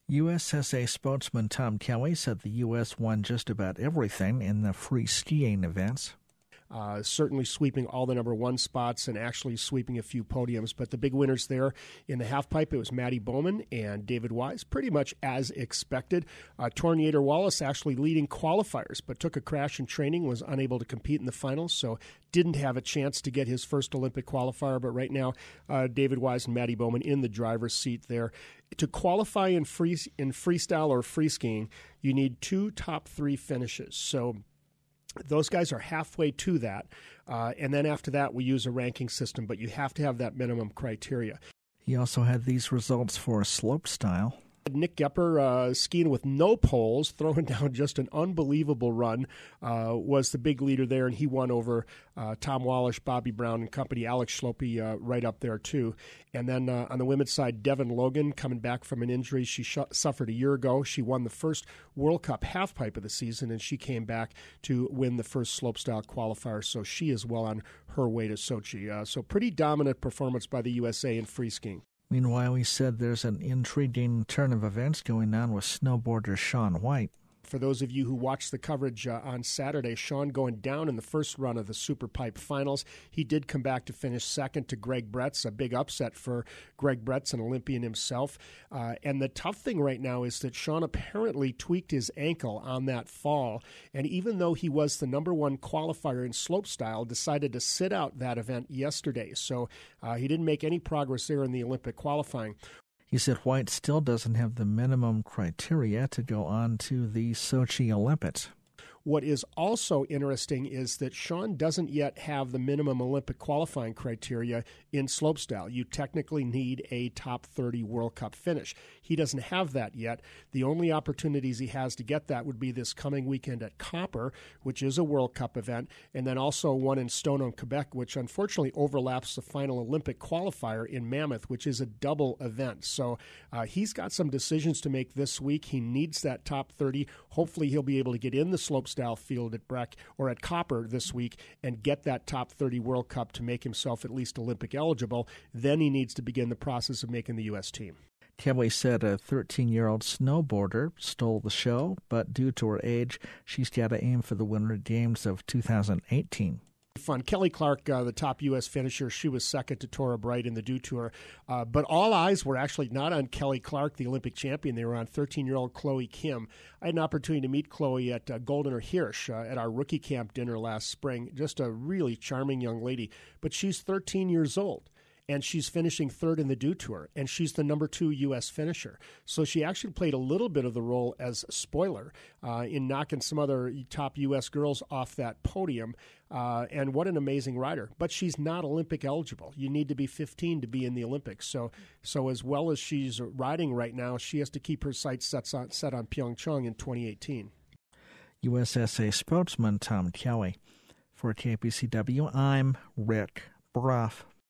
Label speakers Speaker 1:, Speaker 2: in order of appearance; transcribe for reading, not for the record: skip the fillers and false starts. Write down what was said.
Speaker 1: USSA spokesman Tom Kelly said the U.S. won just about everything in the free skiing events.
Speaker 2: Certainly sweeping all the number one spots and actually sweeping a few podiums. But the big winners there in the halfpipe, it was Maddie Bowman and David Wise, pretty much as expected. Torniator Wallace actually leading qualifiers, but took a crash in training, was unable to compete in the finals, so didn't have a chance to get his first Olympic qualifier. But right now, David Wise and Maddie Bowman in the driver's seat there. To qualify in freestyle or free skiing, you need 2 top 3 finishes. So those guys are halfway to that, and then after that we use a ranking system, but you have to have that minimum criteria.
Speaker 1: He also had these results for slopestyle.
Speaker 2: Nick Gepper skiing with no poles, throwing down just an unbelievable run, was the big leader there, and he won over Tom Wallish, Bobby Brown and company, Alex Schlope right up there too. And then on the women's side, Devin Logan coming back from an injury she suffered a year ago. She won the first World Cup halfpipe of the season, and she came back to win the first slopestyle qualifier, so she is well on her way to Sochi. So pretty dominant performance by the USA in free skiing.
Speaker 1: Meanwhile, he said there's an intriguing turn of events going on with snowboarder Shaun White.
Speaker 2: For those of you who watched the coverage on Saturday, Shaun going down in the first run of the Superpipe finals. He did come back to finish second to Greg Bretz, a big upset for Greg Bretz, an Olympian himself. And the tough thing right now is that Shaun apparently tweaked his ankle on that fall. And even though he was the number one qualifier in slopestyle, decided to sit out that event yesterday. So he didn't make any progress there in the Olympic qualifying.
Speaker 1: He said White still doesn't have the minimum criteria to go on to the Sochi Olympics.
Speaker 2: What is also interesting is that Shaun doesn't yet have the minimum Olympic qualifying criteria in slopestyle. You technically need a top 30 World Cup finish. He doesn't have that yet. The only opportunities he has to get that would be this coming weekend at Copper, which is a World Cup event, and then also one in Stoneham, Quebec, which unfortunately overlaps the final Olympic qualifier in Mammoth, which is a double event. So he's got some decisions to make this week. He needs that top 30. Hopefully he'll be able to get in the slopestyle field at Breck or at Copper this week and get that top 30 World Cup to make himself at least Olympic eligible. Then he needs to begin the process of making the U.S. team.
Speaker 1: Kelly said a 13-year-old snowboarder stole the show, but due to her age, she's got to aim for the Winter Games of 2018.
Speaker 2: Fun. Kelly Clark, the top U.S. finisher, she was second to Tora Bright in the Dew Tour. But all eyes were actually not on Kelly Clark, the Olympic champion. They were on 13-year-old Chloe Kim. I had an opportunity to meet Chloe at Goldener Hirsch at our rookie camp dinner last spring. Just a really charming young lady. But she's 13 years old. And she's finishing third in the Dew Tour, and she's the number 2 U.S. finisher. So she actually played a little bit of the role as a spoiler in knocking some other top U.S. girls off that podium. And what an amazing rider. But she's not Olympic eligible. You need to be 15 to be in the Olympics. So as well as she's riding right now, she has to keep her sights set on Pyeongchang in 2018.
Speaker 1: USSA spokesman Tom Kelly. For KPCW, I'm Rick Brough.